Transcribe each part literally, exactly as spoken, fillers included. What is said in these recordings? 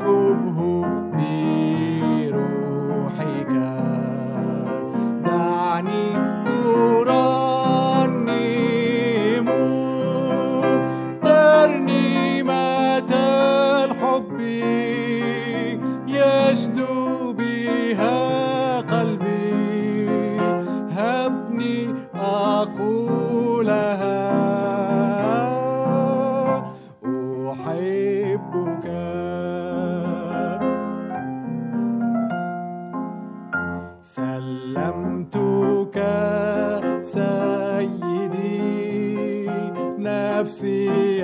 اسكبه بروحك. دعني أرنم ترنيمة الحب يشدو بها قلبي. هبني أقولها أحبك. سلمتك سيدي نفسي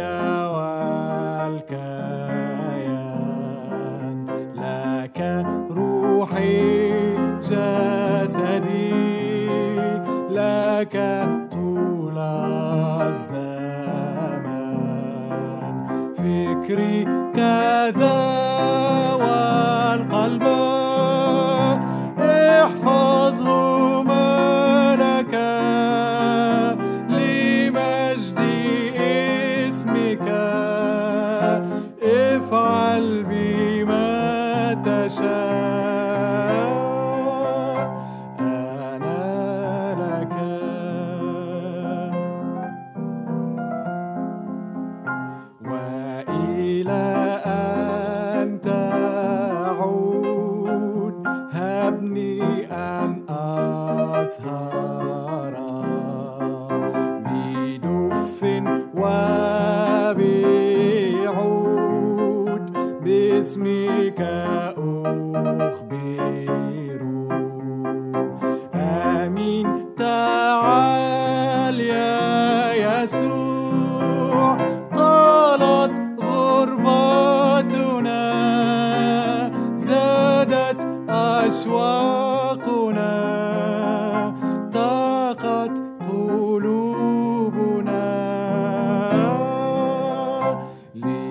والكيان، لك روحي جسدي، لك طول الزمان. فكري كذا والقلب احفظهما لك لمجد اسمك. افعل بما تشاء أنا لك. وإلى أن تعود هبني أن أسهر بدف وبعود باسمك أخبر. آمين. تعال يا يسوع، طالت غربتنا، زادت أشواقنا، طاقت قلوبنا.